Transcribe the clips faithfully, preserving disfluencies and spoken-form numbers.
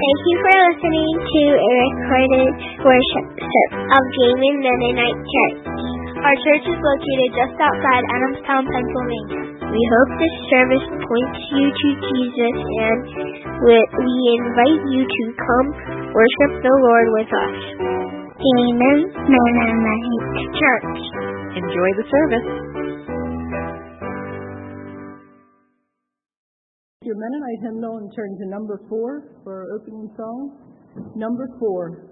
Thank you for listening to a recorded worship service of Jamin Mennonite Church. Our church is located just outside Adamstown, Pennsylvania. We hope this service points you to Jesus, and we invite you to come worship the Lord with us. Jamin Mennonite Church. Enjoy the service. Your Mennonite hymnal and turn to number four for our opening song. Number four.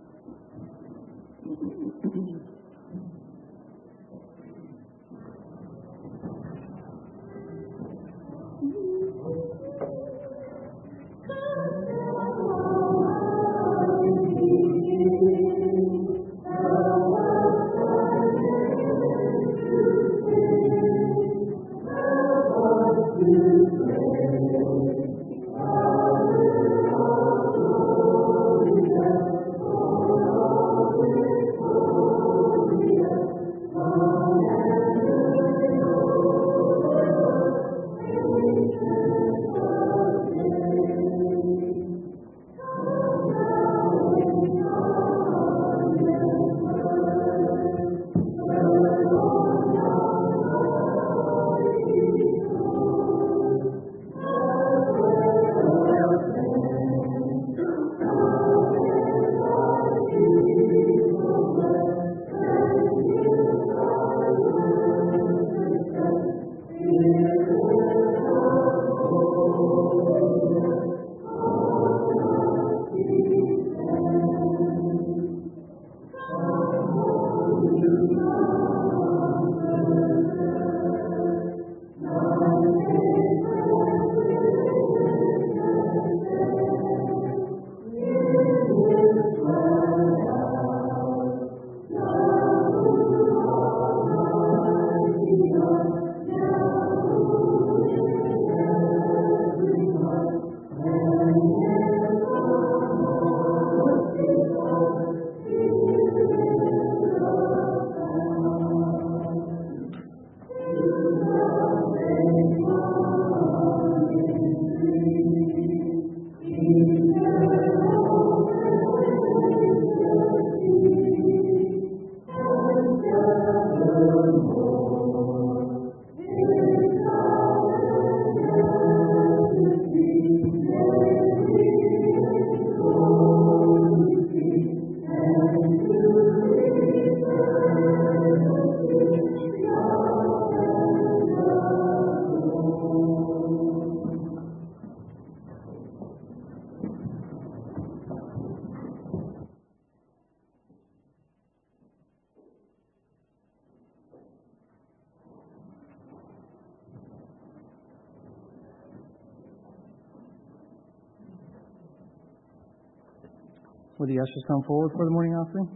Would the ushers come forward for the morning offering?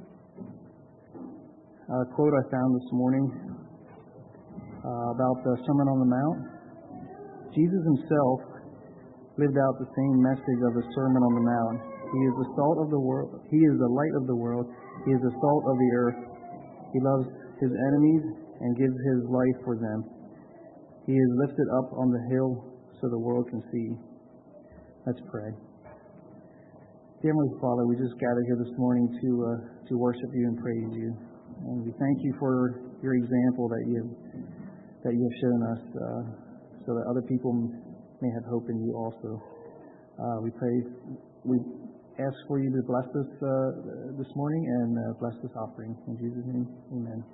A quote I found this morning uh, about the Sermon on the Mount. Jesus himself lived out the same message of the Sermon on the Mount. He is the salt of the world. He is the light of the world. He is the salt of the earth. He loves his enemies and gives his life for them. He is lifted up on the hill so the world can see. Let's pray. Dear Heavenly Father, we just gathered here this morning to uh, to worship you and praise you, and we thank you for your example that you have, that you have shown us, uh, so that other people may have hope in you also. Uh, we pray, we ask for you to bless us uh, this morning and uh, bless this offering in Jesus' name. Amen.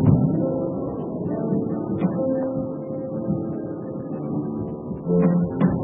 Thank you.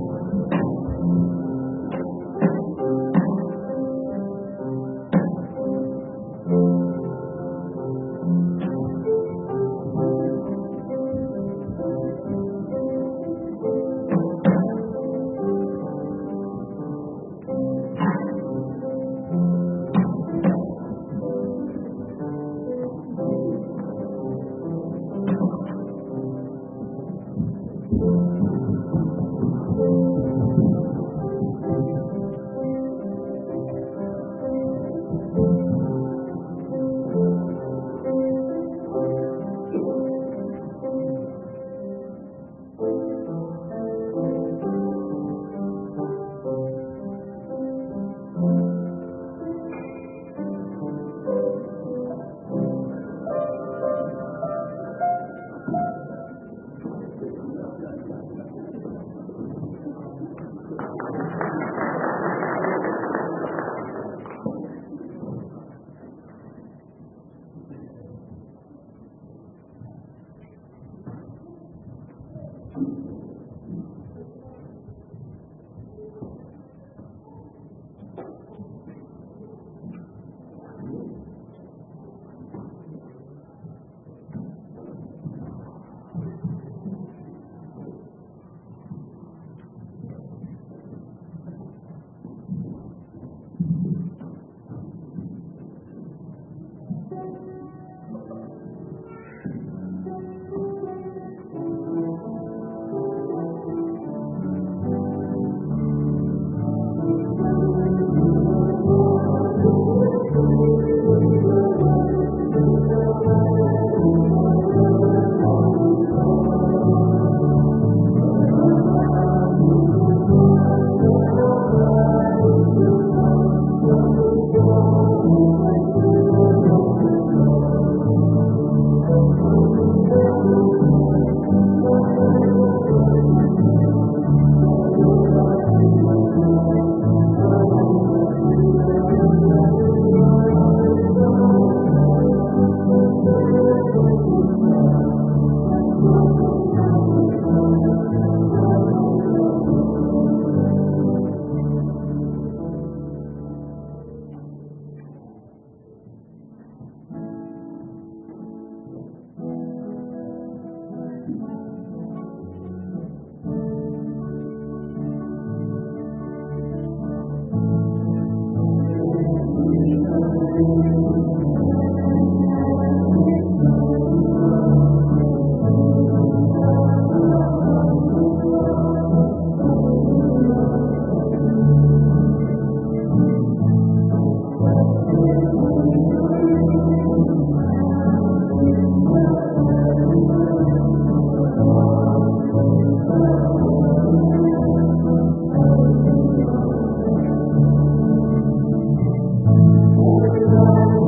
Thank you.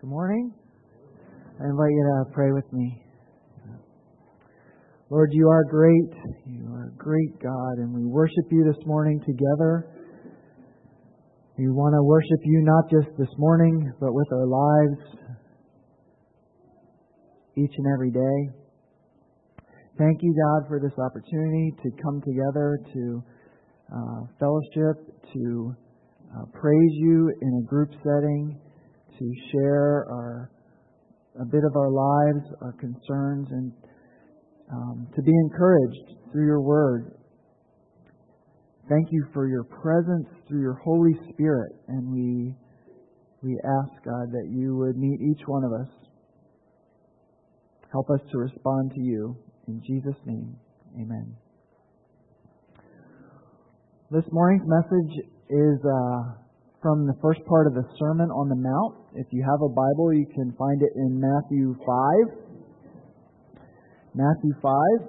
morning. I invite you to pray with me. Lord, you are great. You are a great God, and we worship you this morning together. We want to worship you not just this morning, but with our lives each and every day. Thank you, God, for this opportunity to come together to uh, fellowship, to uh, praise you in a group setting, to share our a bit of our lives, our concerns, and um, to be encouraged through your word. Thank you for your presence through your Holy Spirit, and we we ask, God, that you would meet each one of us. Help us to respond to you. In Jesus' name, amen. This morning's message is uh, from the first part of the Sermon on the Mount. If you have a Bible, you can find it in Matthew five. Matthew five.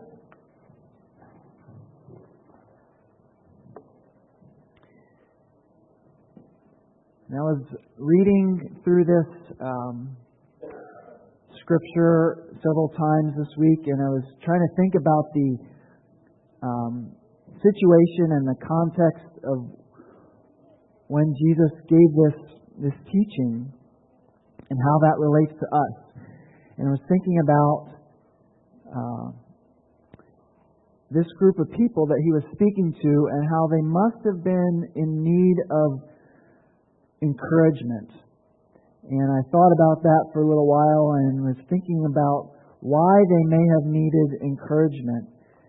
And I was reading through this um, scripture several times this week, and I was trying to think about the um, situation and the context of when Jesus gave this this teaching and how that relates to us. And I was thinking about uh, this group of people that he was speaking to and how they must have been in need of encouragement. And I thought about that for a little while and was thinking about why they may have needed encouragement.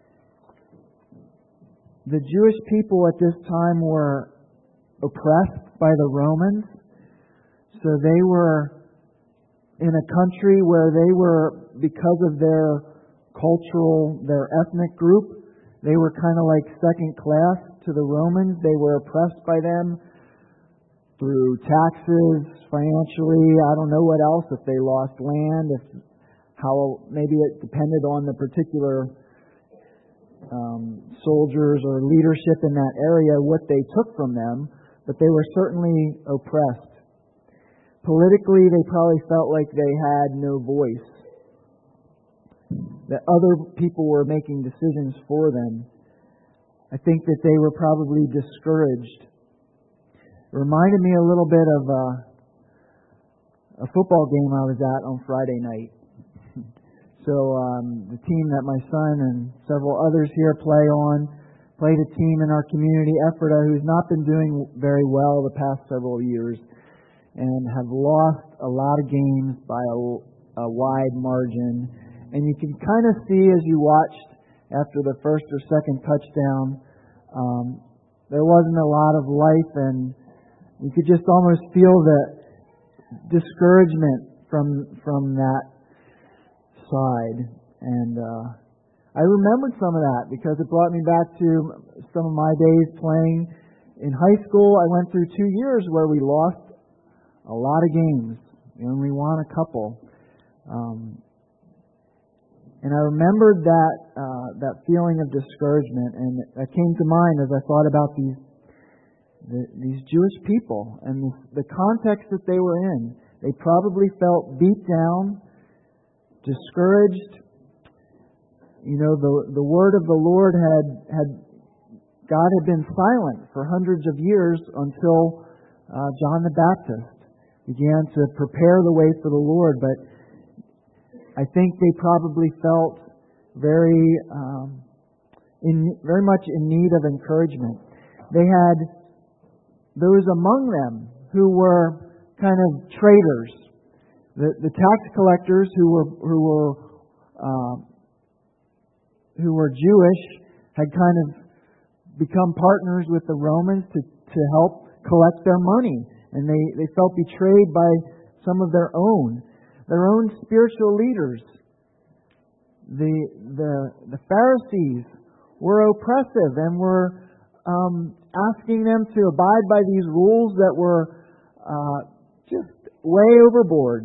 The Jewish people at this time were oppressed by the Romans, so they were in a country where they were, because of their cultural, their ethnic group, they were kind of like second class to the Romans. They were oppressed by them through taxes, financially, I don't know what else, if they lost land, if how maybe it depended on the particular um, soldiers or leadership in that area, what they took from them, but they were certainly oppressed. Politically, they probably felt like they had no voice, that other people were making decisions for them. I think that they were probably discouraged. It reminded me a little bit of uh, a football game I was at on Friday night. So um, the team that my son and several others here play on played a team in our community, Ephrata, who's not been doing very well the past several years and have lost a lot of games by a, a wide margin. And you can kind of see as you watched after the first or second touchdown, um, there wasn't a lot of life, and you could just almost feel the discouragement from from that side. And uh, I remembered some of that because it brought me back to some of my days playing in high school. I went through two years where we lost a lot of games. We only won a couple. Um, and I remembered that uh, that feeling of discouragement, and that came to mind as I thought about these The, these Jewish people and the, the context that they were in. They probably felt beat down, discouraged. You know, the the word of the Lord had had God had been silent for hundreds of years until uh, John the Baptist began to prepare the way for the Lord. But I think they probably felt very um, in very much in need of encouragement. They had those among them who were kind of traitors, the the tax collectors who were who were uh, who were Jewish had kind of become partners with the Romans to to help collect their money, and they they felt betrayed by some of their own their own spiritual leaders. The the the Pharisees were oppressive and were Um, asking them to abide by these rules that were uh, just way overboard.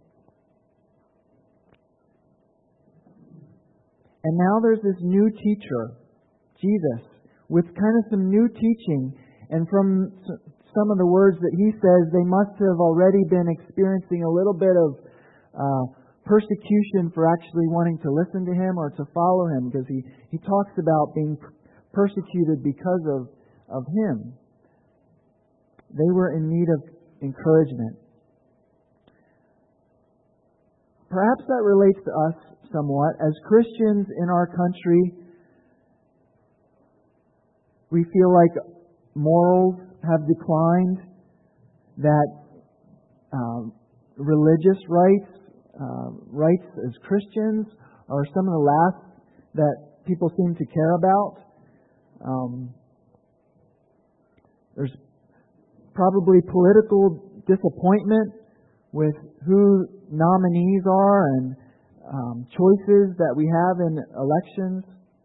And now there's this new teacher, Jesus, with kind of some new teaching and from some of the words that he says, they must have already been experiencing a little bit of uh, persecution for actually wanting to listen to him or to follow him, because he, he talks about being persecuted because of, of him. They were in need of encouragement. Perhaps that relates to us somewhat. As Christians in our country, we feel like morals have declined, that um, religious rights, uh, rights as Christians, are some of the last that people seem to care about. Um, there's probably political disappointment with who nominees are and um, choices that we have in elections.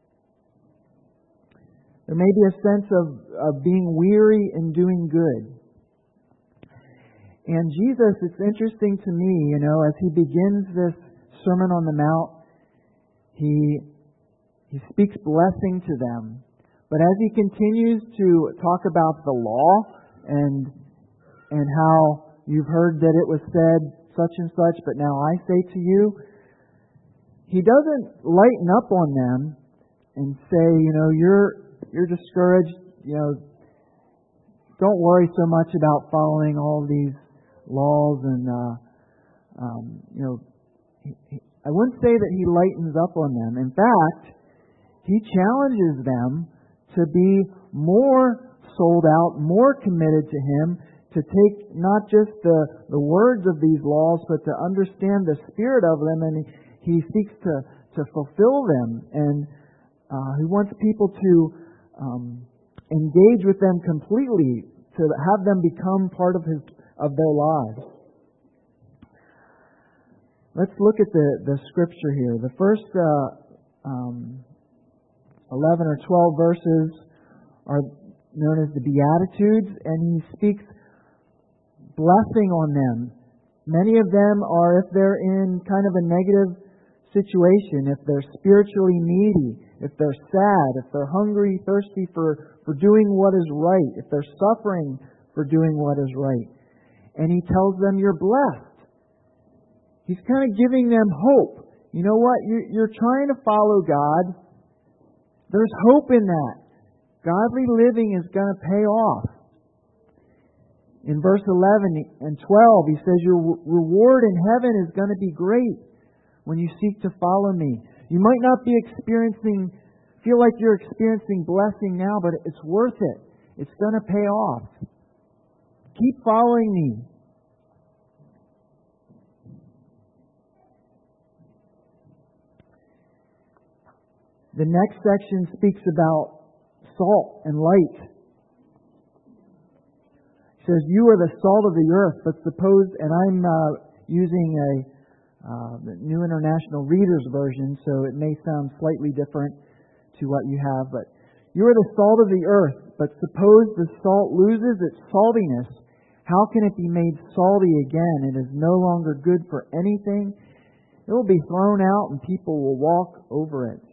There may be a sense of, of being weary in doing good. And Jesus, it's interesting to me, you know, as he begins this Sermon on the Mount, he, he speaks blessing to them. But as he continues to talk about the law and, and how you've heard that it was said such and such, but now I say to you, he doesn't lighten up on them and say, you know, you're you're discouraged, you know, don't worry so much about following all these laws and, uh, um, you know, he, he, I wouldn't say that he lightens up on them. In fact, he challenges them to be more sold out, more committed to him, to take not just the, the words of these laws, but to understand the spirit of them, and he, he seeks to, to fulfill them. And uh, he wants people to um, engage with them completely, to have them become part of his of their lives. Let's look at the, the scripture here. The first uh, um, eleven or twelve verses are known as the Beatitudes, and he speaks blessing on them. Many of them are if they're in kind of a negative situation, if they're spiritually needy, if they're sad, if they're hungry, thirsty for, for doing what is right, if they're suffering for doing what is right. And he tells them, you're blessed. He's kind of giving them hope. You know what? You're, you're trying to follow God. There's hope in that. Godly living is going to pay off. In verse eleven and twelve, he says, your reward in heaven is going to be great when you seek to follow me. You might not be experiencing, feel like you're experiencing blessing now, but it's worth it. It's going to pay off. Keep following me. The next section speaks about salt and light. It says, you are the salt of the earth, but suppose, and I'm uh, using a uh, New International Reader's Version, so it may sound slightly different to what you have, but you are the salt of the earth, but suppose the salt loses its saltiness, how can it be made salty again? It is no longer good for anything. It will be thrown out and people will walk over it.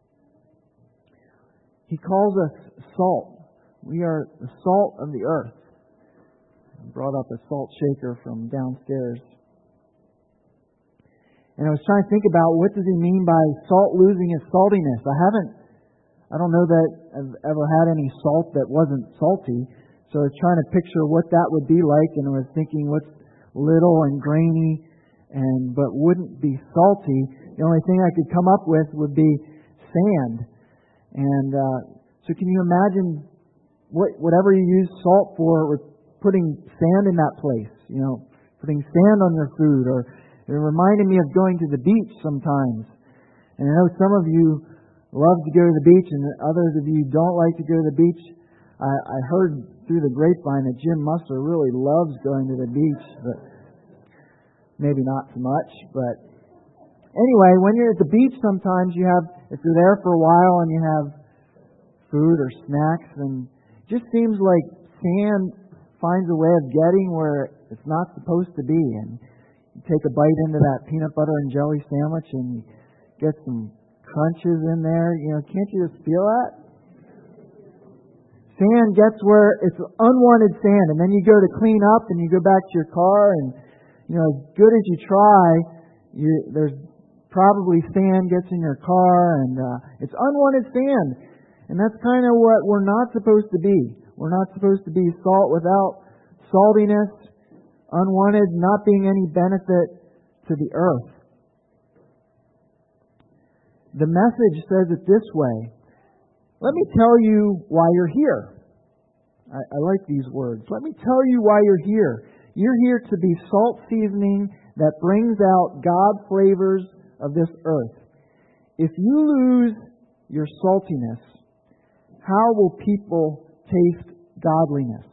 He calls us salt. We are the salt of the earth. I brought up a salt shaker from downstairs. And I was trying to think about, what does he mean by salt losing its saltiness? I haven't, I don't know that I've ever had any salt that wasn't salty. So I was trying to picture what that would be like, and I was thinking what's little and grainy and but wouldn't be salty. The only thing I could come up with would be sand. And uh, so can you imagine what whatever you use salt for, with putting sand in that place, you know, putting sand on your food, or it reminded me of going to the beach sometimes. And I know some of you love to go to the beach, and others of you don't like to go to the beach. I, I heard through the grapevine that Jim Musser really loves going to the beach, but maybe not so much. But anyway, when you're at the beach, sometimes you have, if you're there for a while and you have food or snacks, and it just seems like sand finds a way of getting where it's not supposed to be. And you take a bite into that peanut butter and jelly sandwich and you get some crunches in there. You know, can't you just feel that? Sand gets where it's unwanted sand, and then you go to clean up, and you go back to your car, and you know, as good as you try, you, there's probably sand gets in your car, and uh, it's unwanted sand. And that's kind of what we're not supposed to be. We're not supposed to be salt without saltiness, unwanted, not being any benefit to the earth. The message says it this way. Let me tell you why you're here. I, I like these words. Let me tell you why you're here. You're here to be salt seasoning that brings out God flavors of this earth. If you lose your saltiness, how will people taste godliness?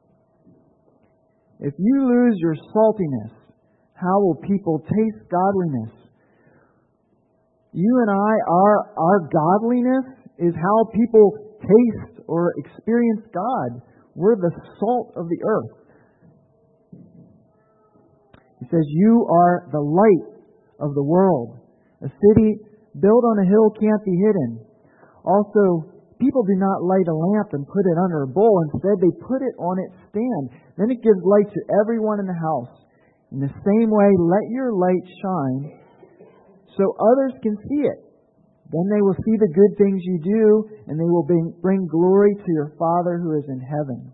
If you lose your saltiness, how will people taste godliness? You and I, our, our godliness is how people taste or experience God. We're the salt of the earth. He says, you are the light of the world. A city built on a hill can't be hidden. Also, people do not light a lamp and put it under a bowl. Instead, they put it on its stand. Then it gives light to everyone in the house. In the same way, let your light shine so others can see it. Then they will see the good things you do, and they will bring, bring glory to your Father who is in heaven.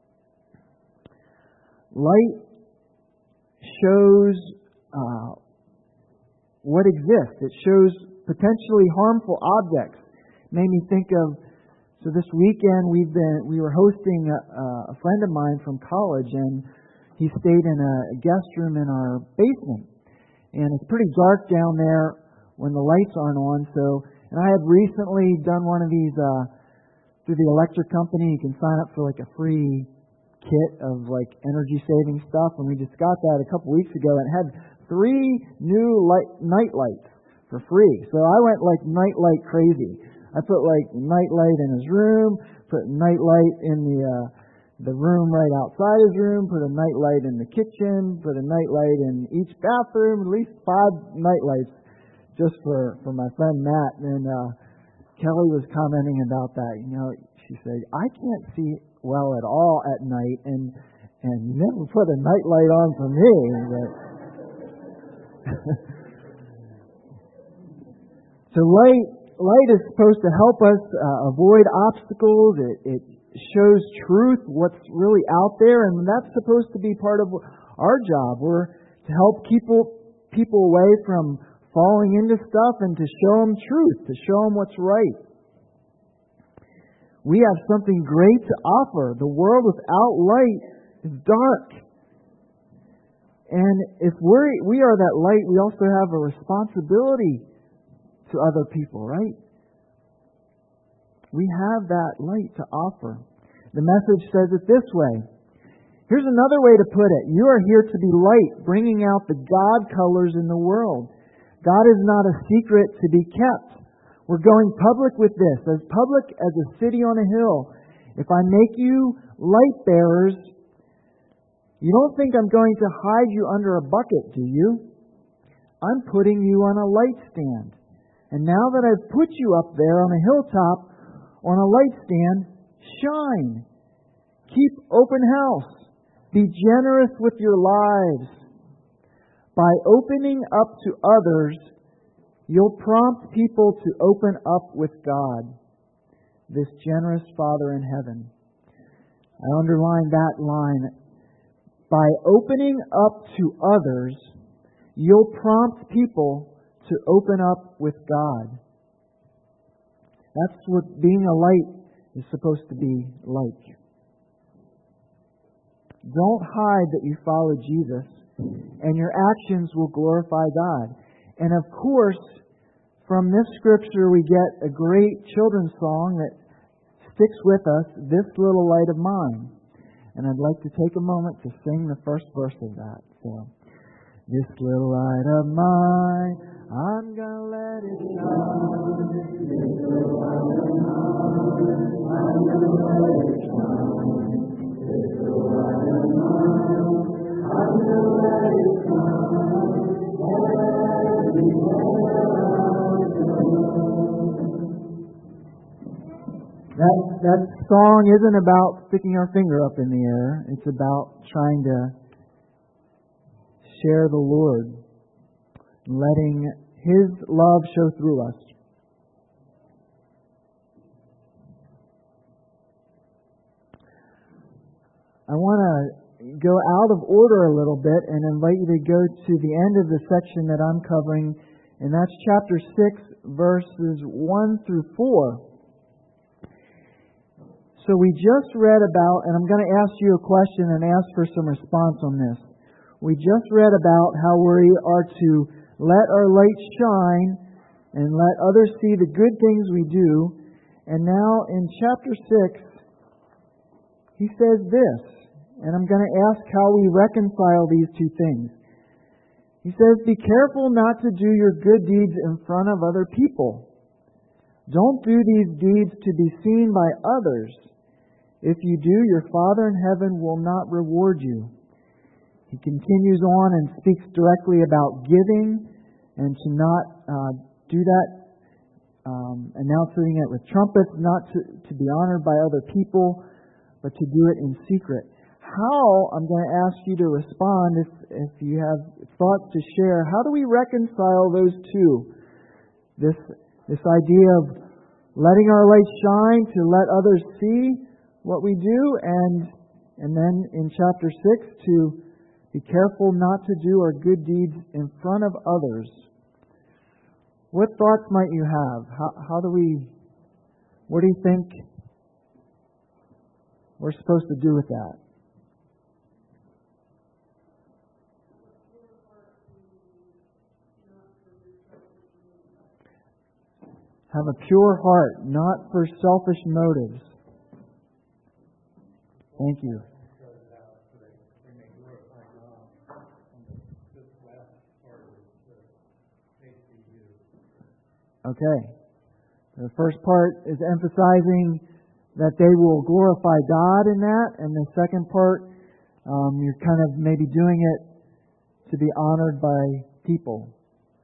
Light shows uh, what exists. It shows potentially harmful objects. It made me think of, so this weekend we've been we were hosting a, a friend of mine from college, and he stayed in a guest room in our basement. And it's pretty dark down there when the lights aren't on. So, and I had recently done one of these uh, through the electric company. You can sign up for like a free kit of like energy saving stuff, and we just got that a couple weeks ago. And it had three new light night lights for free. So I went like night light crazy. I put like night light in his room, put night light in the uh, the room right outside his room, put a night light in the kitchen, put a night light in each bathroom, at least five night lights just for, for my friend Matt. And uh, Kelly was commenting about that. You know, she said, I can't see well at all at night, and and you never put a night light on for me. But so light light is supposed to help us uh, avoid obstacles. It, it shows truth, what's really out there, and that's supposed to be part of our job. We're to help people people away from falling into stuff and to show them truth, to show them what's right. We have something great to offer. The world without light is dark. And if we're, we are that light, we also have a responsibility to other people, right? We have that light to offer. The message says it this way. Here's another way to put it. You are here to be light, bringing out the God colors in the world. God is not a secret to be kept. We're going public with this, as public as a city on a hill. If I make you light bearers, you don't think I'm going to hide you under a bucket, do you? I'm putting you on a light stand. And now that I've put you up there on a hilltop, on a light stand, shine. Keep open house. Be generous with your lives. By opening up to others, you'll prompt people to open up with God, this generous Father in heaven. I underline that line. By opening up to others, you'll prompt people to open up with God. That's what being a light is supposed to be like. Don't hide that you follow Jesus, and your actions will glorify God. And of course, from this scripture we get a great children's song that sticks with us, This Little Light of Mine. And I'd like to take a moment to sing the first verse of that. So, this little light of mine, I'm gonna let it shine. This little light of mine, I'm gonna let it shine. This little light of mine, I'm gonna let it shine. Everywhere I go. That, that song isn't about sticking our finger up in the air. It's about trying to share the Lord, letting His love show through us. I want to go out of order a little bit and invite you to go to the end of the section that I'm covering, and that's chapter six, verses one through four. So we just read about, and I'm going to ask you a question and ask for some response on this. We just read about how we are to let our light shine and let others see the good things we do. And now in chapter six, he says this, and I'm going to ask how we reconcile these two things. He says, "Be careful not to do your good deeds in front of other people. Don't do these deeds to be seen by others. If you do, your Father in heaven will not reward you." He continues on and speaks directly about giving and to not uh, do that, um, announcing it with trumpets, not to, to be honored by other people, but to do it in secret. How, I'm going to ask you to respond if, if you have thoughts to share. How do we reconcile those two? This, this idea of letting our light shine to let others see what we do, and and then in chapter six to be careful not to do our good deeds in front of others. What thoughts might you have? How, how do we, what do you think we're supposed to do with that? Have a pure heart, not for selfish motives. Thank you. Okay. The first part is emphasizing that they will glorify God in that, and the second part, um, you're kind of maybe doing it to be honored by people.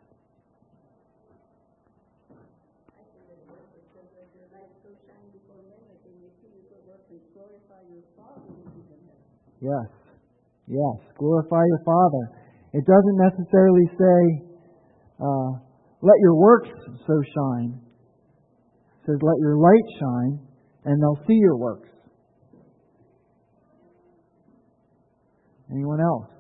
Yes. Yes. Glorify your Father. It doesn't necessarily say, uh, let your works so shine. It says, let your light shine, and they'll see your works. Anyone else?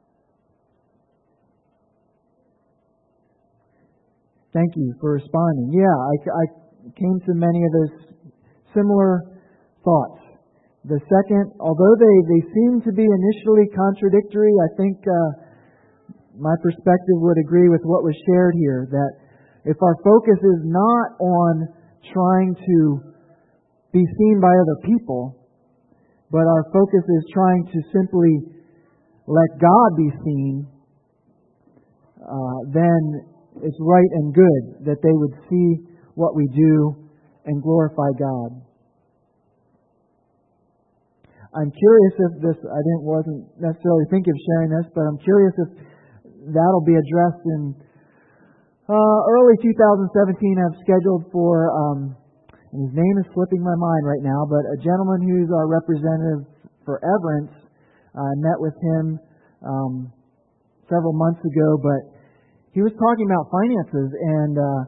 Thank you for responding. Yeah, I, I came to many of those similar thoughts. The second, although they, they seem to be initially contradictory, I think uh, my perspective would agree with what was shared here, that if our focus is not on trying to be seen by other people, but our focus is trying to simply let God be seen, uh, then it's right and good that they would see what we do and glorify God. I'm curious if this, I didn't wasn't necessarily thinking of sharing this, but I'm curious if that'll be addressed in uh, early two thousand seventeen. I've scheduled for, um, and his name is slipping my mind right now, but a gentleman who's our representative for Everence. I uh, met with him um, several months ago, but he was talking about finances and uh,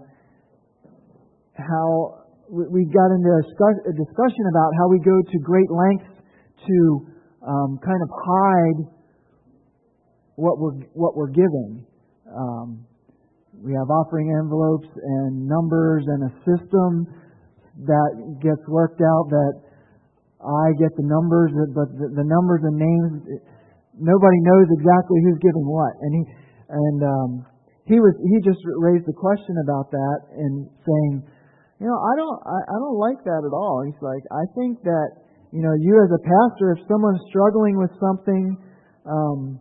how we got into a discussion about how we go to great lengths to um, kind of hide what we're what we're giving. Um, we have offering envelopes and numbers and a system that gets worked out that I get the numbers, but the, the numbers and names, nobody knows exactly who's giving what. And he and um, he was he just raised the question about that and saying, you know, I don't I, I don't like that at all. He's like, I think that, you know, you as a pastor, if someone's struggling with something um,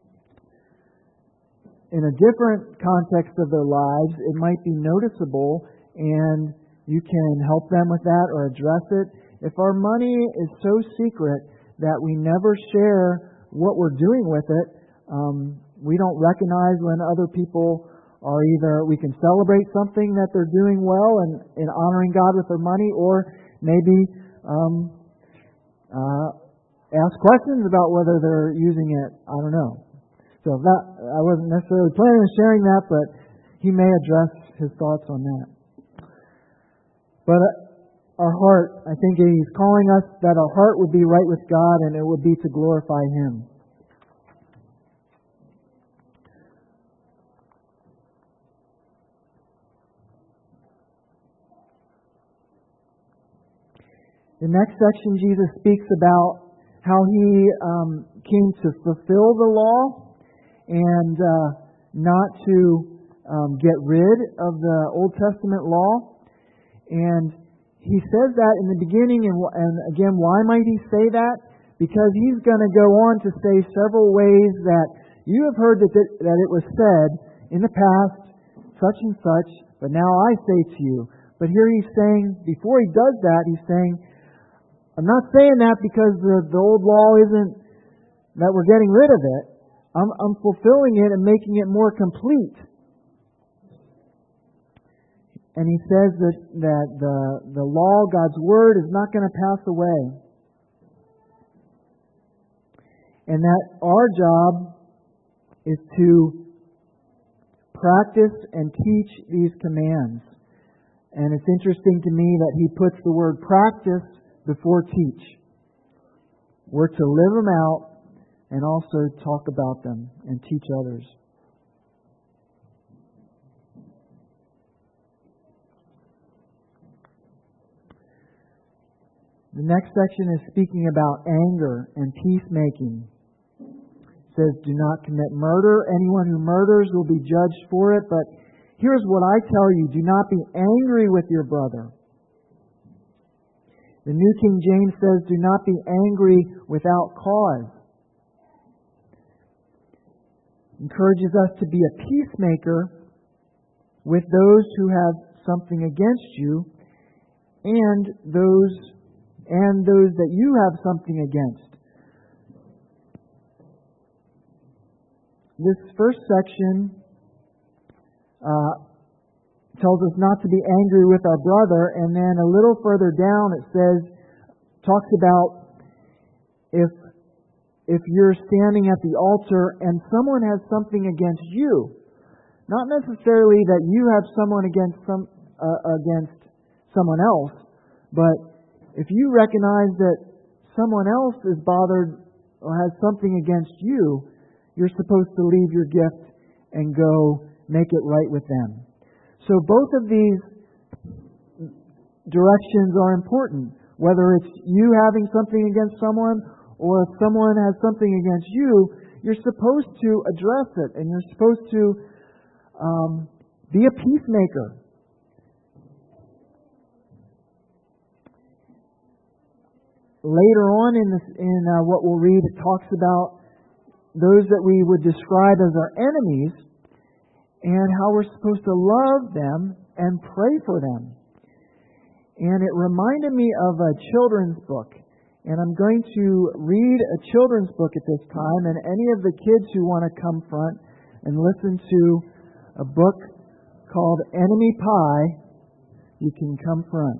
in a different context of their lives, it might be noticeable and you can help them with that or address it. If our money is so secret that we never share what we're doing with it, um, we don't recognize when other people are either, we can celebrate something that they're doing well and in honoring God with their money, or maybe um, uh, ask questions about whether they're using it. I don't know. So that I wasn't necessarily planning on sharing that, but he may address his thoughts on that. But our heart, I think he's calling us that our heart would be right with God, and it would be to glorify Him. The next section, Jesus speaks about how He um, came to fulfill the law and uh, not to um, get rid of the Old Testament law. And He says that in the beginning, and, and again, why might He say that? Because He's going to go on to say several ways that you have heard that, th- that it was said in the past, such and such, but now I say to you. But here He's saying, before He does that, He's saying, I'm not saying that because the, the old law isn't, that we're getting rid of it. I'm, I'm fulfilling it and making it more complete. And He says that, that the, the law, God's Word, is not going to pass away. And that our job is to practice and teach these commands. And it's interesting to me that He puts the word practice before teach. We're to live them out and also talk about them and teach others. The next section is speaking about anger and peacemaking. It says, do not commit murder. Anyone who murders will be judged for it. But here's what I tell you, do not be angry with your brother. The New King James says, do not be angry without cause. Encourages us to be a peacemaker with those who have something against you and those and those that you have something against. This first section uh, tells us not to be angry with our brother, and then a little further down it says, talks about if if you're standing at the altar and someone has something against you, not necessarily that you have someone against some uh, against someone else, but if you recognize that someone else is bothered or has something against you, you're supposed to leave your gift and go make it right with them. So both of these directions are important. Whether it's you having something against someone or if someone has something against you, you're supposed to address it and you're supposed to um, be a peacemaker. Later on in this, in uh, what we'll read, it talks about those that we would describe as our enemies, and how we're supposed to love them and pray for them. And it reminded me of a children's book. And I'm going to read a children's book at this time. And any of the kids who want to come front and listen to a book called Enemy Pie, you can come front.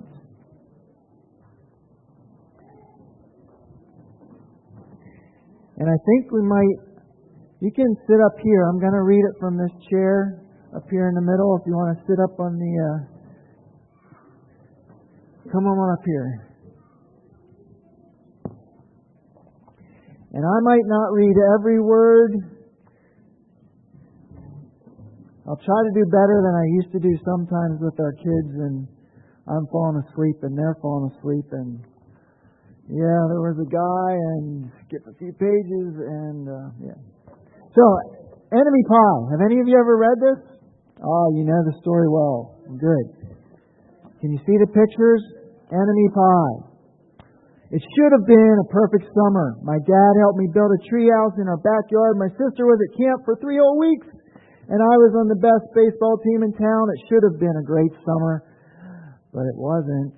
And I think we might... You can sit up here. I'm going to read it from this chair up here in the middle. If you want to sit up on the... Uh, come on up here. And I might not read every word. I'll try to do better than I used to do sometimes with our kids, and I'm falling asleep and they're falling asleep. And yeah, there was a guy and skip a few pages and uh, yeah. So, Enemy Pie. Have any of you ever read this? Oh, you know the story well. Good. Can you see the pictures? Enemy Pie. It should have been a perfect summer. My dad helped me build a treehouse in our backyard. My sister was at camp for three whole weeks. And I was on the best baseball team in town. It should have been a great summer. But it wasn't.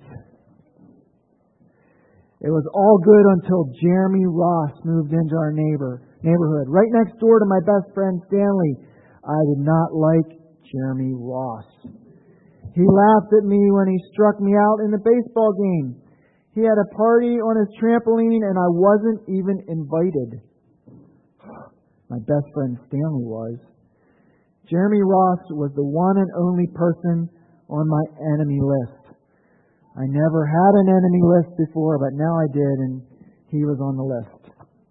It was all good until Jeremy Ross moved into our neighbor neighborhood, right next door to my best friend Stanley. I did not like Jeremy Ross. He laughed at me when he struck me out in the baseball game. He had a party on his trampoline and I wasn't even invited. My best friend Stanley was. Jeremy Ross was the one and only person on my enemy list. I never had an enemy list before, but now I did, and he was on the list.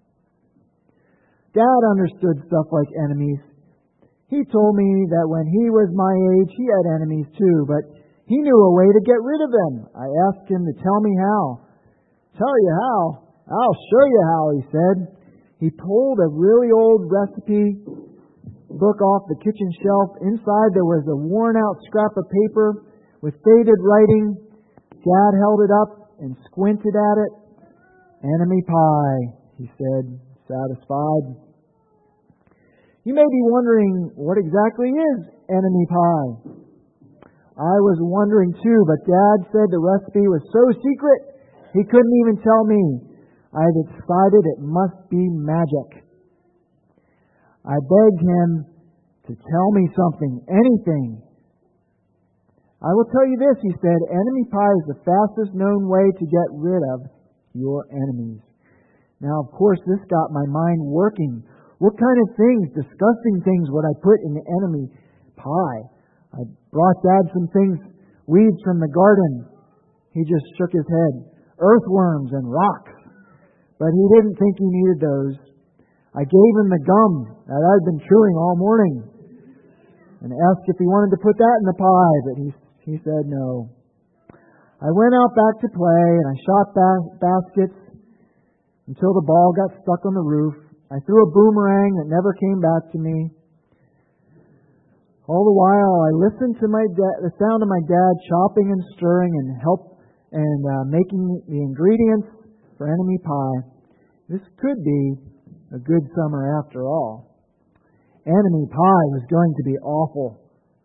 Dad understood stuff like enemies. He told me that when he was my age, he had enemies too, but he knew a way to get rid of them. I asked him to tell me how. Tell you how? I'll show you how, he said. He pulled a really old recipe book off the kitchen shelf. Inside there was a worn-out scrap of paper with faded writing. Dad held it up and squinted at it. Enemy pie, he said, satisfied. You may be wondering, what exactly is enemy pie? I was wondering too, but Dad said the recipe was so secret he couldn't even tell me. I decided it must be magic. I begged him to tell me something, anything. I will tell you this, he said, enemy pie is the fastest known way to get rid of your enemies. Now, of course, this got my mind working. What kind of things, disgusting things, would I put in the enemy pie? I brought Dad some things, weeds from the garden. He just shook his head. Earthworms and rocks. But he didn't think he needed those. I gave him the gum that I'd been chewing all morning and asked if he wanted to put that in the pie, but he, he said no. I went out back to play and I shot bas- baskets until the ball got stuck on the roof. I threw a boomerang that never came back to me. All the while I listened to my da- the sound of my dad chopping and stirring and help and uh, making the ingredients for enemy pie. This could be a good summer after all. Enemy pie was going to be awful.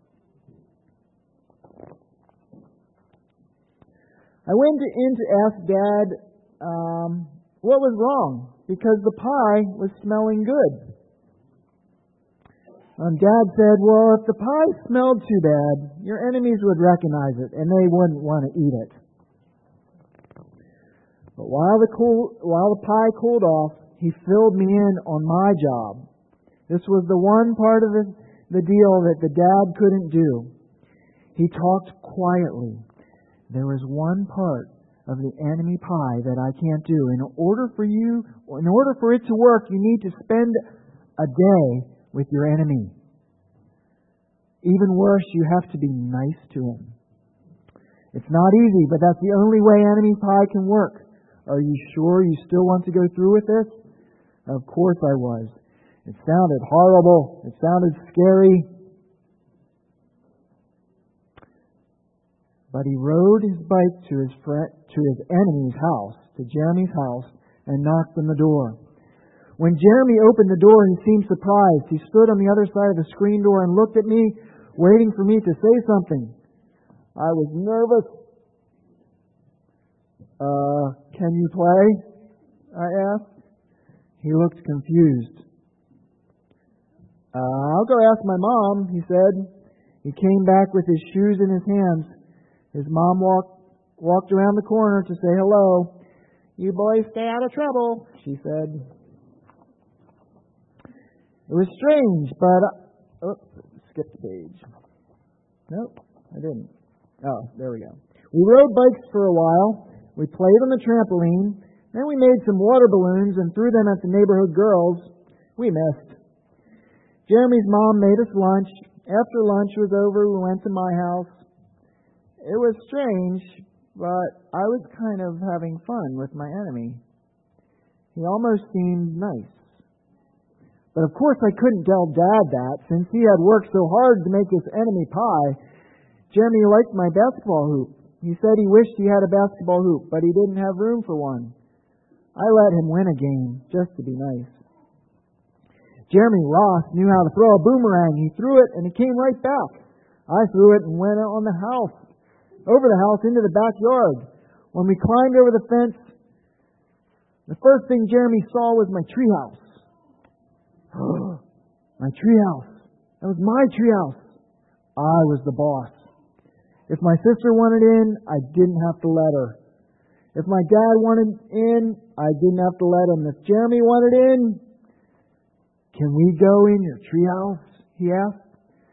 I went in to ask Dad um, what was wrong, because the pie was smelling good. And Dad said, well, if the pie smelled too bad, your enemies would recognize it, and they wouldn't want to eat it. But while the cool, while the pie cooled off, he filled me in on my job. This was the one part of the, the deal that the dad couldn't do. He talked quietly. There is one part of the enemy pie that I can't do. In order for you, in order for it to work, you need to spend a day with your enemy. Even worse, you have to be nice to him. It's not easy, but that's the only way enemy pie can work. Are you sure you still want to go through with this? Of course I was. It sounded horrible. It sounded scary. But he rode his bike to his friend, to his enemy's house, to Jeremy's house, and knocked on the door. When Jeremy opened the door, he seemed surprised. He stood on the other side of the screen door and looked at me, waiting for me to say something. I was nervous. Uh, can you play? I asked. He looked confused. Uh, I'll go ask my mom, he said. He came back with his shoes in his hands. His mom walked walked around the corner to say hello. You boys stay out of trouble, she said. It was strange, but... Uh, oops, skipped the page. Nope, I didn't. Oh, there we go. We rode bikes for a while. We played on the trampoline. Then we made some water balloons and threw them at the neighborhood girls. We missed. Jeremy's mom made us lunch. After lunch was over, we went to my house. It was strange, but I was kind of having fun with my enemy. He almost seemed nice. But of course I couldn't tell Dad that, since he had worked so hard to make his enemy pie. Jeremy liked my basketball hoop. He said he wished he had a basketball hoop, but he didn't have room for one. I let him win a game, just to be nice. Jeremy Ross knew how to throw a boomerang. He threw it, and it came right back. I threw it and went on the house, over the house, into the backyard. When we climbed over the fence, the first thing Jeremy saw was my treehouse. My treehouse. That was my treehouse. I was the boss. If my sister wanted in, I didn't have to let her. If my dad wanted in, I didn't have to let him. If Jeremy wanted in, can we go in your treehouse? He asked.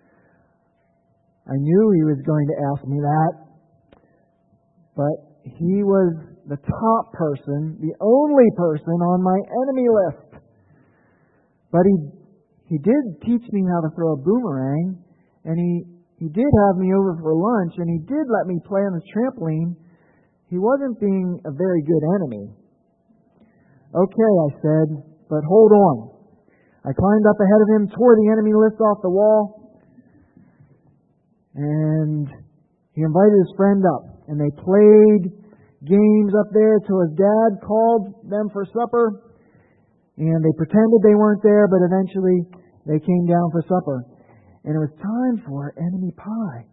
I knew he was going to ask me that. But he was the top person, the only person on my enemy list. But he he did teach me how to throw a boomerang, and he, he did have me over for lunch, and he did let me play on his trampoline. He wasn't being a very good enemy. Okay, I said, but hold on. I climbed up ahead of him, tore the enemy list off the wall, and he invited his friend up, and they played games up there till his dad called them for supper, and they pretended they weren't there, but eventually they came down for supper. And it was time for enemy pie.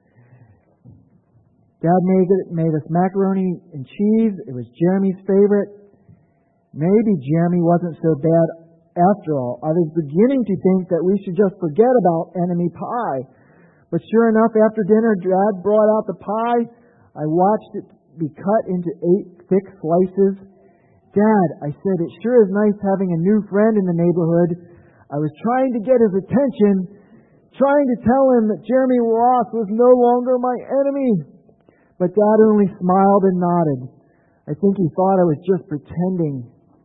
Dad made, it, made us macaroni and cheese. It was Jeremy's favorite. Maybe Jeremy wasn't so bad after all. I was beginning to think that we should just forget about enemy pie. But sure enough, after dinner, Dad brought out the pie. I watched it be cut into eight thick slices. Dad, I said, it sure is nice having a new friend in the neighborhood. I was trying to get his attention, trying to tell him that Jeremy Ross was no longer my enemy. But Dad only smiled and nodded. I think he thought I was just pretending.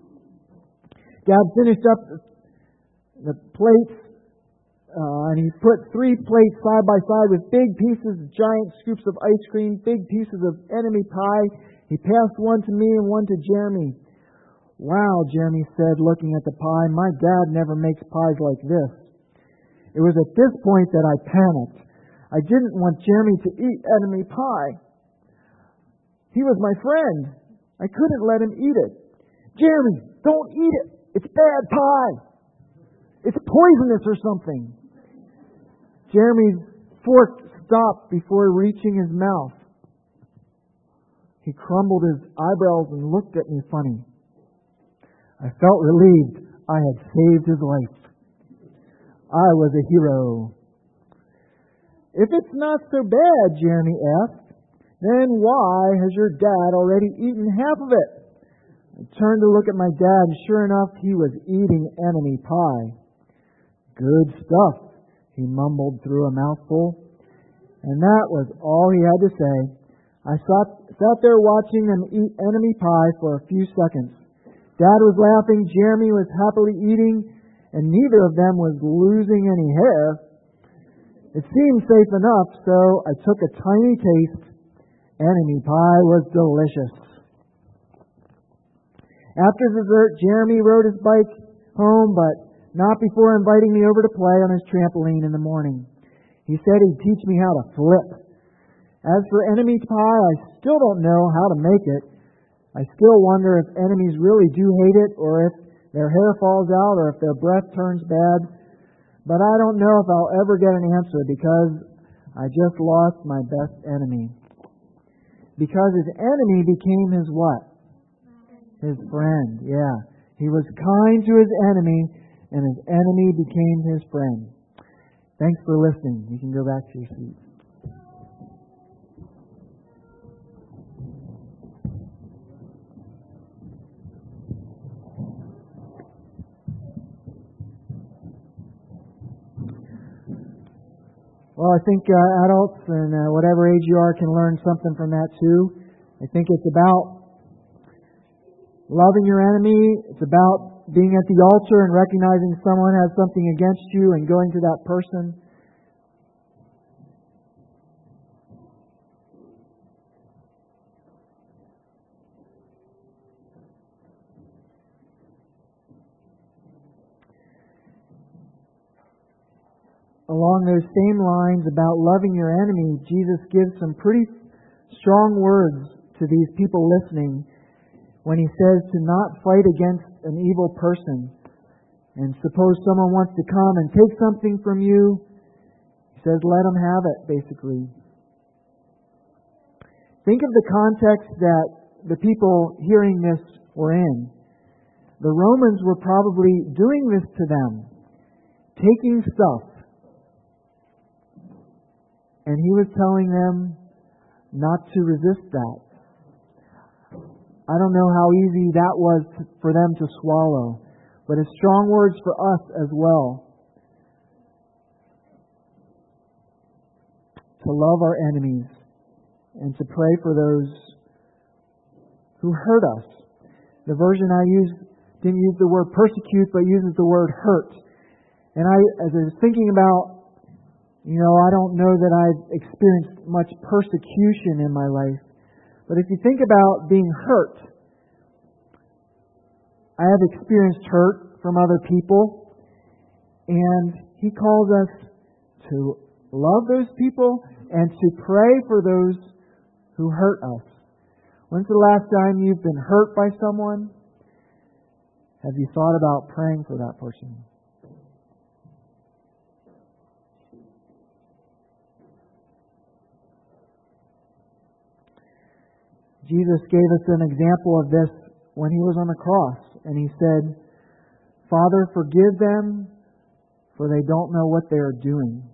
Dad finished up the plates, uh, and he put three plates side by side with big pieces, giant scoops of ice cream, big pieces of enemy pie. He passed one to me and one to Jeremy. Wow, Jeremy said, looking at the pie, my dad never makes pies like this. It was at this point that I panicked. I didn't want Jeremy to eat enemy pie. He was my friend. I couldn't let him eat it. Jeremy, don't eat it. It's bad pie. It's poisonous or something. Jeremy's fork stopped before reaching his mouth. He crumbled his eyebrows and looked at me funny. I felt relieved. I had saved his life. I was a hero. If it's not so bad, Jeremy asked, then why has your dad already eaten half of it? I turned to look at my dad, and sure enough, he was eating enemy pie. Good stuff, he mumbled through a mouthful. And that was all he had to say. I sat, sat there watching them eat enemy pie for a few seconds. Dad was laughing, Jeremy was happily eating, and neither of them was losing any hair. It seemed safe enough, so I took a tiny taste. Enemy pie was delicious. After dessert, Jeremy rode his bike home, but not before inviting me over to play on his trampoline in the morning. He said he'd teach me how to flip. As for enemy pie, I still don't know how to make it. I still wonder if enemies really do hate it, or if their hair falls out, or if their breath turns bad. But I don't know if I'll ever get an answer, because I just lost my best enemy. Because his enemy became his what? His friend, yeah. He was kind to his enemy, and his enemy became his friend. Thanks for listening. You can go back to your seat. Well, I think uh, adults and uh, whatever age you are can learn something from that too. I think it's about loving your enemy. It's about being at the altar and recognizing someone has something against you and going to that person. Along those same lines about loving your enemy, Jesus gives some pretty strong words to these people listening when he says to not fight against an evil person. And suppose someone wants to come and take something from you, he says let them have it, basically. Think of the context that the people hearing this were in. The Romans were probably doing this to them, taking stuff. And he was telling them not to resist that. I don't know how easy that was for them to swallow, but it's strong words for us as well. To love our enemies and to pray for those who hurt us. The version I used didn't use the word persecute, but uses the word hurt. And I, as I was thinking about, you know, I don't know that I've experienced much persecution in my life. But if you think about being hurt, I have experienced hurt from other people. And He calls us to love those people and to pray for those who hurt us. When's the last time you've been hurt by someone? Have you thought about praying for that person? Jesus gave us an example of this when He was on the cross. And He said, Father, forgive them, for they don't know what they are doing.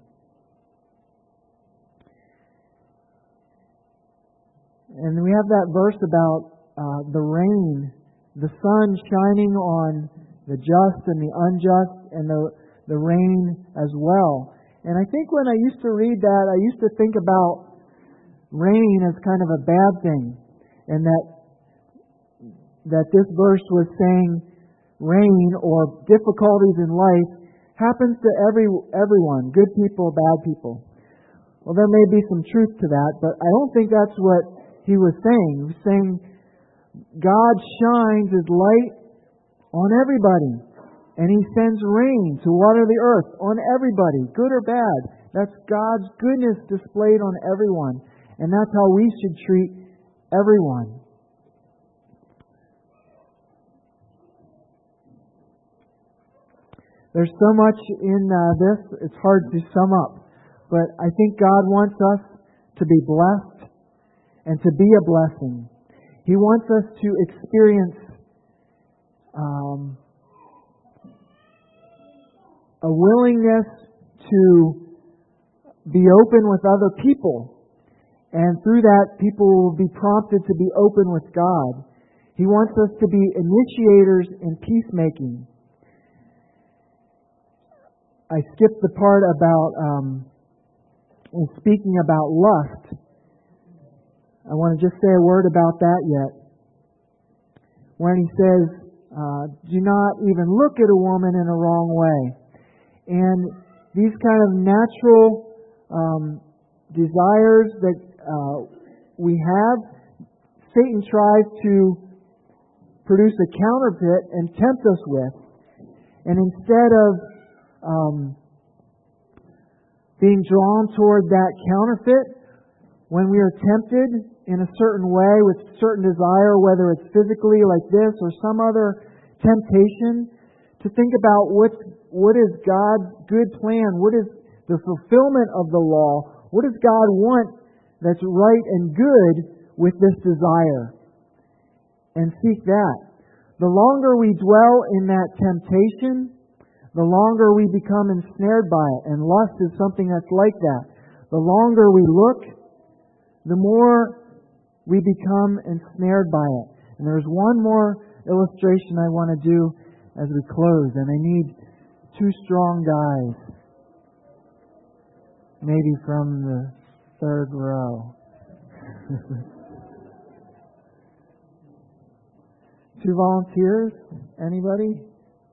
And we have that verse about uh, the rain, the sun shining on the just and the unjust, and the, the rain as well. And I think when I used to read that, I used to think about rain as kind of a bad thing. And that that this verse was saying rain or difficulties in life happens to every everyone, good people, bad people. Well, there may be some truth to that, but I don't think that's what He was saying. He was saying God shines His light on everybody, and He sends rain to water the earth on everybody, good or bad. That's God's goodness displayed on everyone, and that's how we should treat everyone. There's so much in uh, this, it's hard to sum up. But I think God wants us to be blessed and to be a blessing. He wants us to experience um, a willingness to be open with other people. And through that, people will be prompted to be open with God. He wants us to be initiators in peacemaking. I skipped the part about um, in speaking about lust. I want to just say a word about that yet. When He says, uh, do not even look at a woman in a wrong way. And these kind of natural um, desires that uh, we have, Satan tries to produce a counterfeit and tempt us with. And instead of um, being drawn toward that counterfeit, when we are tempted in a certain way with certain desire, whether it's physically like this or some other temptation, to think about what's, what is God's good plan, what is the fulfillment of the law, what does God want that's right and good with this desire, and seek that. The longer we dwell in that temptation, the longer we become ensnared by it. And lust is something that's like that. The longer we look, the more we become ensnared by it. And there's one more illustration I want to do as we close. And I need two strong guys. Maybe from the third row. Two volunteers? Anybody?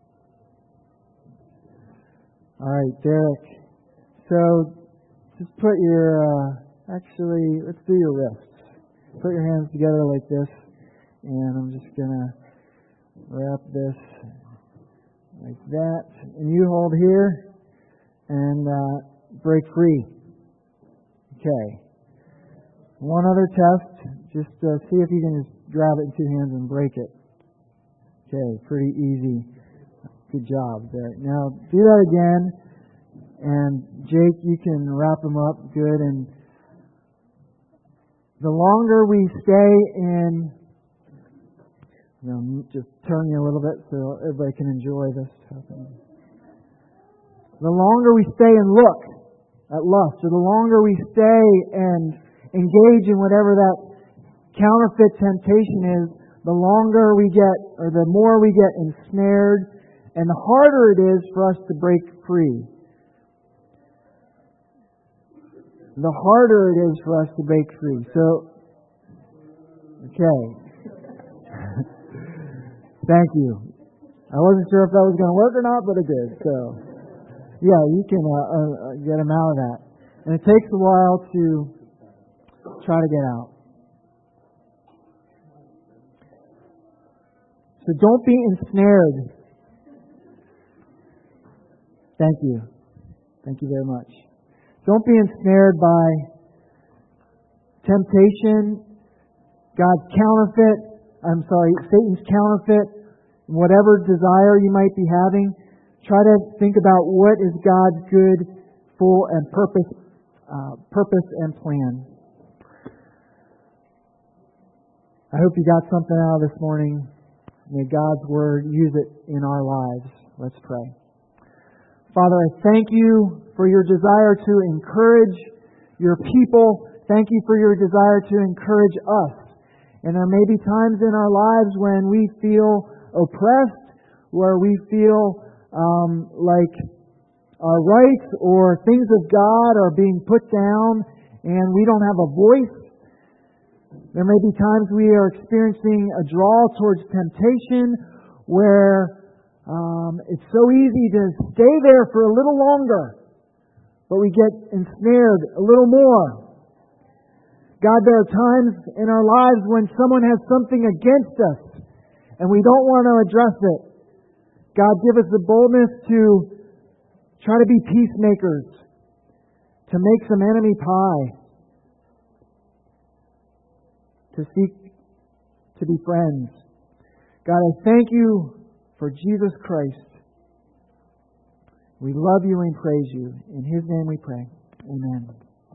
All right, Derek. So, just put your, uh, actually, let's do your wrists. Put your hands together like this, and I'm just going to wrap this like that. And you hold here, and uh, break free. Okay. One other test. Just uh, see if you can just grab it in two hands and break it. Okay, pretty easy. Good job there. Now, do that again. And Jake, you can wrap them up good. And the longer we stay in, you know, just turn you a little bit so everybody can enjoy this. The longer we stay and look at lust, or the longer we stay and engage in whatever that counterfeit temptation is, the longer we get, or the more we get ensnared, and the harder it is for us to break free. The harder it is for us to break free. So, okay. Thank you. I wasn't sure if that was going to work or not, but it did. So, yeah, you can uh, uh, get them out of that. And it takes a while to try to get out. So don't be ensnared. Thank you. Thank you very much. Don't be ensnared by temptation, God's counterfeit, I'm sorry, Satan's counterfeit, whatever desire you might be having. Try to think about what is God's good, full, and purpose, uh, purpose and plan. I hope you got something out of this morning. May God's Word use it in our lives. Let's pray. Father, I thank you for your desire to encourage your people. Thank you for your desire to encourage us. And there may be times in our lives when we feel oppressed, where we feel um, like our rights or things of God are being put down and we don't have a voice. There may be times we are experiencing a draw towards temptation where um, it's so easy to stay there for a little longer, but we get ensnared a little more. God, there are times in our lives when someone has something against us and we don't want to address it. God, give us the boldness to try to be peacemakers, to make some enemy pie, to seek to be friends. God, I thank you for Jesus Christ. We love you and praise you. In His name we pray. Amen.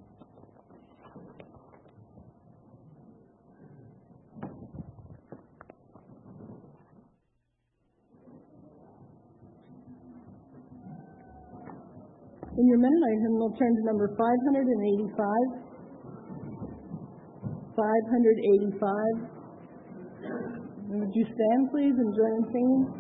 In your Mennonite hymnal, turn to number five hundred eighty-five. five hundred eighty-five. Would you stand, please, and join in singing?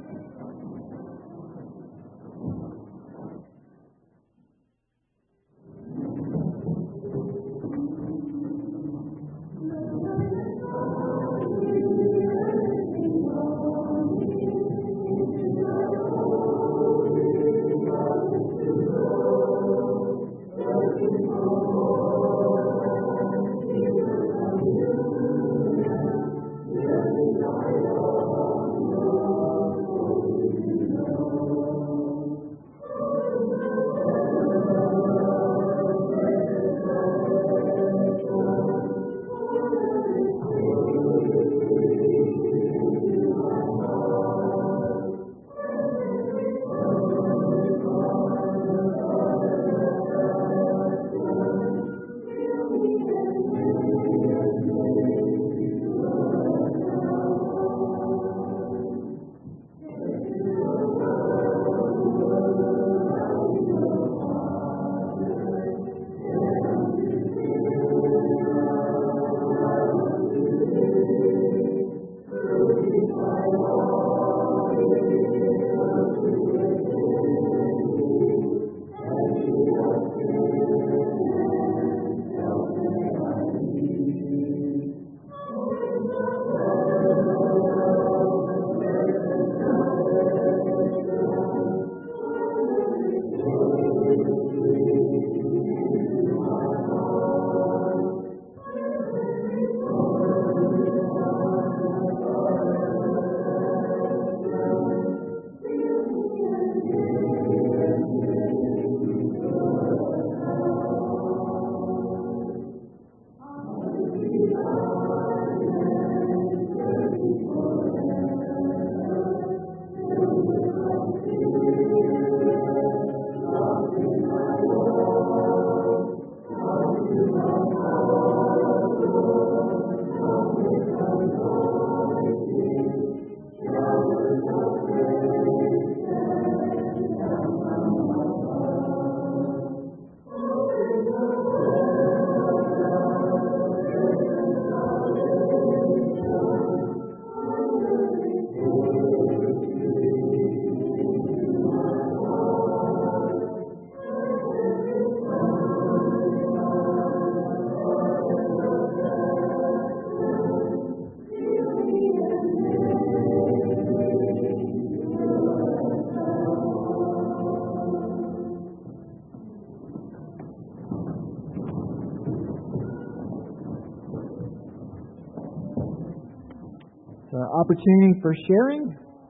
opportunity for sharing.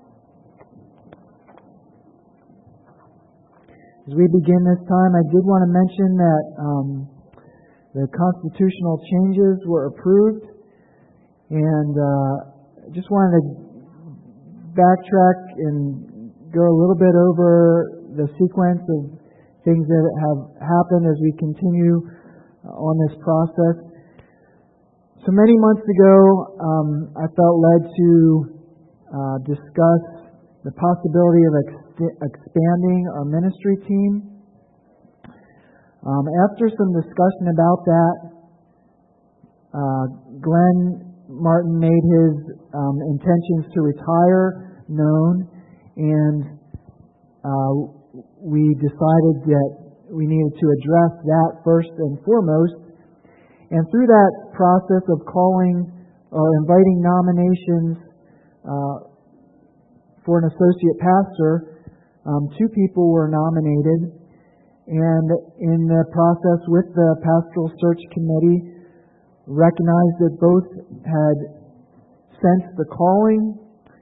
As we begin this time, I did want to mention that um, the constitutional changes were approved, and uh, just wanted to backtrack and go a little bit over the sequence of things that have happened as we continue on this process. So many months ago, um, I felt led to uh, discuss the possibility of ex- expanding our ministry team. Um, after some discussion about that, uh, Glenn Martin made his um, intentions to retire known, and uh, we decided that we needed to address that first and foremost. And through that process of calling or inviting nominations uh, for an associate pastor, um, two people were nominated. And in the process with the pastoral search committee, recognized that both had sensed the calling,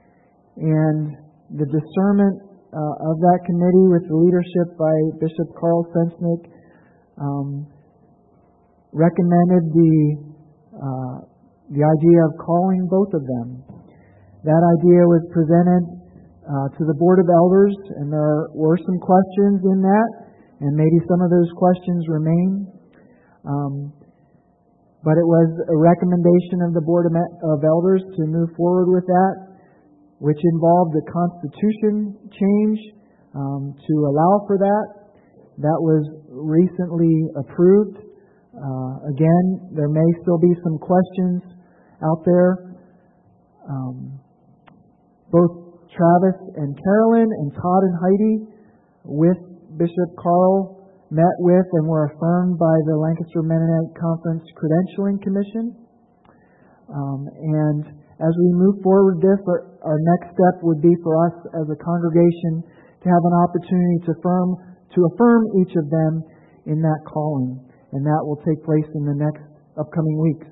and the discernment uh, of that committee with the leadership by Bishop Carl Sensnick um, recommended the uh, the idea of calling both of them. That idea was presented uh, to the Board of Elders, and there were some questions in that, and maybe some of those questions remain. Um, but it was a recommendation of the Board of, of Elders to move forward with that, which involved the Constitution change um, to allow for that. That was recently approved. Uh, again, there may still be some questions out there. Um, both Travis and Carolyn and Todd and Heidi with Bishop Carl met with and were affirmed by the Lancaster Mennonite Conference Credentialing Commission. Um, and as we move forward with this, our, our next step would be for us as a congregation to have an opportunity to affirm, to affirm each of them in that calling. And that will take place in the next upcoming weeks.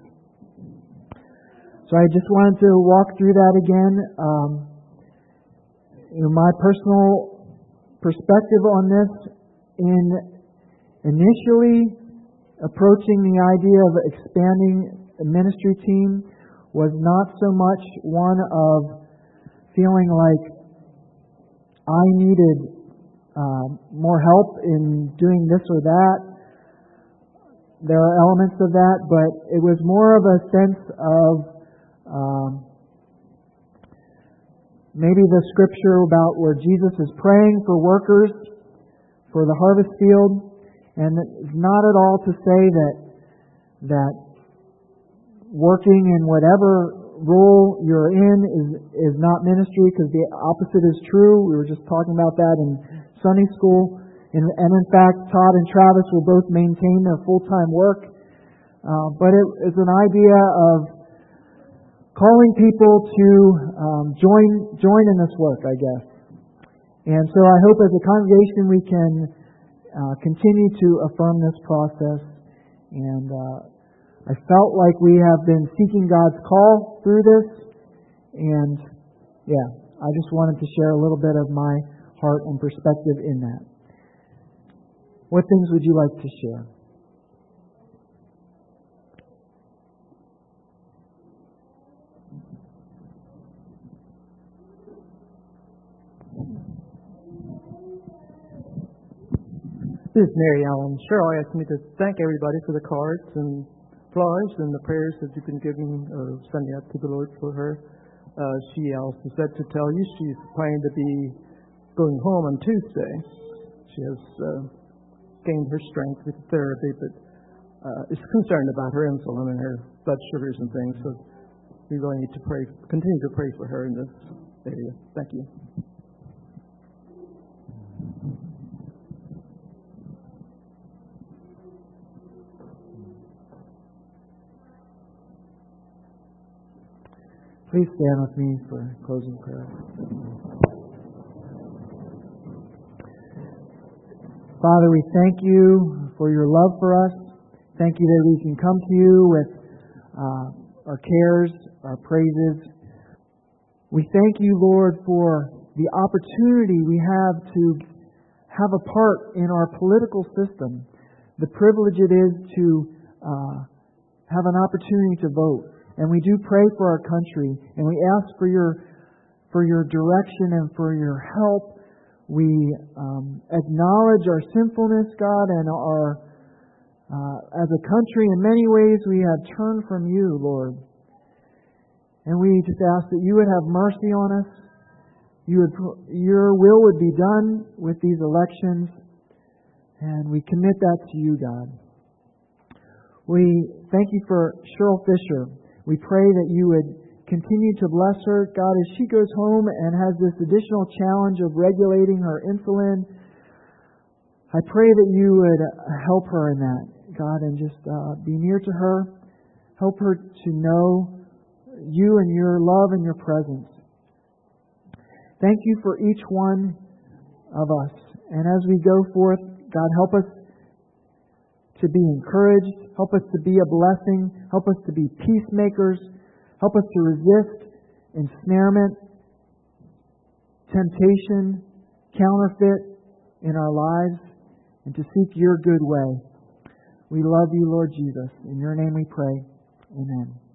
So I just wanted to walk through that again. Um, you know, my personal perspective on this, in initially approaching the idea of expanding a ministry team, was not so much one of feeling like I needed uh, more help in doing this or that. There are elements of that, but it was more of a sense of um, maybe the scripture about where Jesus is praying for workers for the harvest field, and it's not at all to say that that working in whatever role you're in is is not ministry, because the opposite is true. We were just talking about that in Sunday school. And, and in fact, Todd and Travis will both maintain their full-time work. Uh, but it is an idea of calling people to um, join join in this work, I guess. And so I hope as a congregation we can uh, continue to affirm this process. And uh, I felt like we have been seeking God's call through this. And yeah, I just wanted to share a little bit of my heart and perspective in that. What things would you like to share? This is Mary Ellen. Cheryl asked me to thank everybody for the cards and flowers and the prayers that you've been giving or sending up to the Lord for her. Uh, she also said to tell you she's planning to be going home on Tuesday. She has uh, gained her strength with therapy, but uh, is concerned about her insulin and her blood sugars and things. So we really need to pray, continue to pray for her in this area. Thank you. Please stand with me for closing prayer. Father, we thank you for your love for us. Thank you that we can come to you with uh, our cares, our praises. We thank you, Lord, for the opportunity we have to have a part in our political system, the privilege it is to uh, have an opportunity to vote. And we do pray for our country, and we ask for your for your direction and for your help. We um, acknowledge our sinfulness, God, and our uh, as a country, in many ways, we have turned from you, Lord. And we just ask that you would have mercy on us. You would, your will would be done with these elections, and we commit that to you, God. We thank you for Cheryl Fisher. We pray that you would continue to bless her, God, as she goes home and has this additional challenge of regulating her insulin. I pray that you would help her in that, God, and just uh, be near to her. Help her to know you and your love and your presence. Thank you for each one of us. And as we go forth, God, help us to be encouraged. Help us to be a blessing. Help us to be peacemakers. Help us to resist ensnarement, temptation, counterfeit in our lives, and to seek your good way. We love you, Lord Jesus. In your name we pray. Amen.